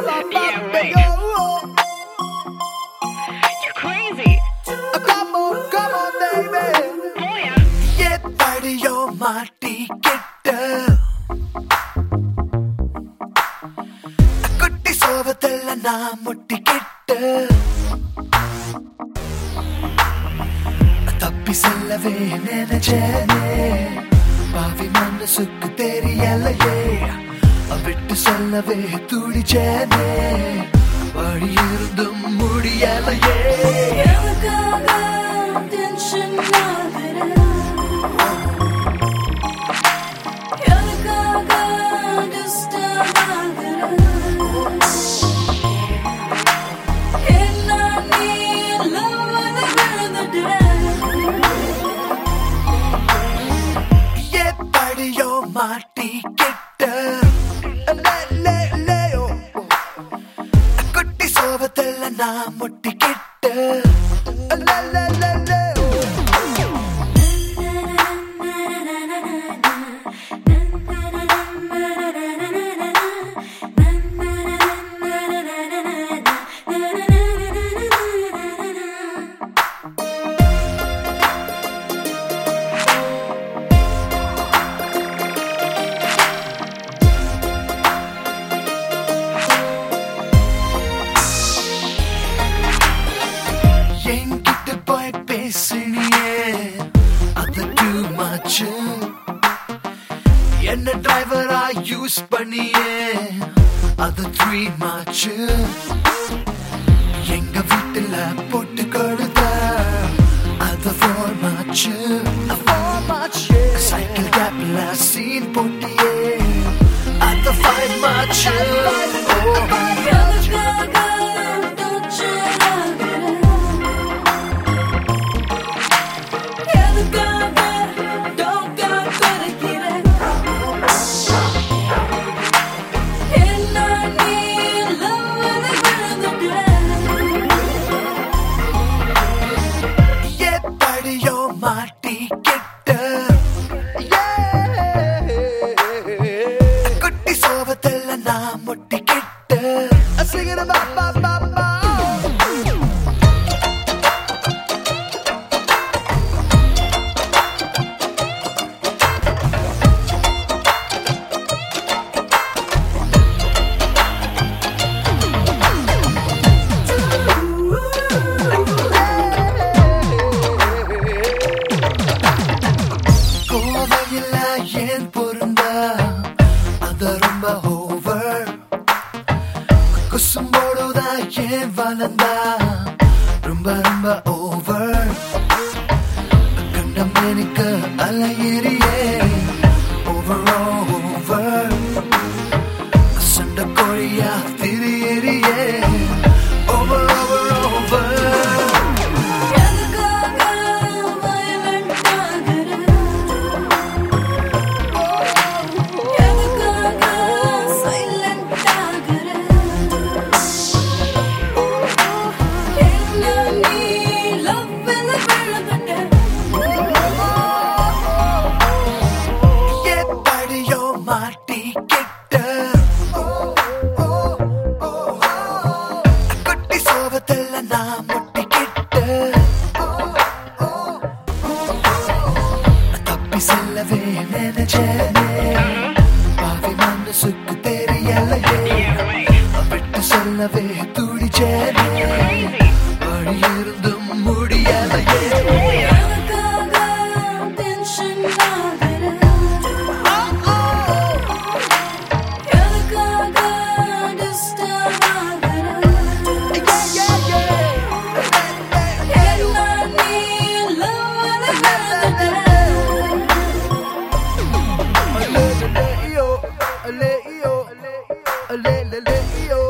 Yeah, right. You're crazy. Come on, baby. Oh, yeah. எப்படியோ மாட்டிக்கிட்ட குட்டி சோகத்துல நான் முட்டிக்கிட்ட தப்பி செல்லவே நினைச்சேனே பாவி மனசுக்கு தெரியலையே விட்டு செல்லவே துடிச்சேனே வழி இருந்தும் முடியலையே எப்படியோ மாட்டிக்கிட்ட குட்டி சோகத்துல நான் முட்டிக்கிட்ட என்கிட்ட போய் பேசினியே அது too much என்ன டிரைவரா யூஸ் பண்ணியே அது 3 much எங்க வீட்டுல போட்டு கொடுத்த அது 4 much சைக்கிள் கேப்ல சீன் போட்டியே அது 5 much எப்படியோ மாட்டிக்கிட்ட குட்டி சோகத்துல நான் முட்டிக்கிட்ட கோவையில ஏன் பொருந்தா அது ரொம்ப ஓவர் குசும்போடுதா ஏன் வளர்ந்தா ரொம்ப ரொம்ப ஓவர் கண்டம் எனக்கு அலையிறியே ஓவர் ஓவர் சண்டை கோழியா திரியறியே ஓவர் ஓவர் ஓவர் எப்படியோ மாட்டிக்கிட்ட குட்டி சோகத்துல நான் முட்டிக்கிட்ட தப்பி செல்லவே நினைச்சேனே பாவி மனசுக்கு தெரியலையே விட்டு செல்லவே துடிச்சேனே வழி இருந்தும் முடியலையே Leo,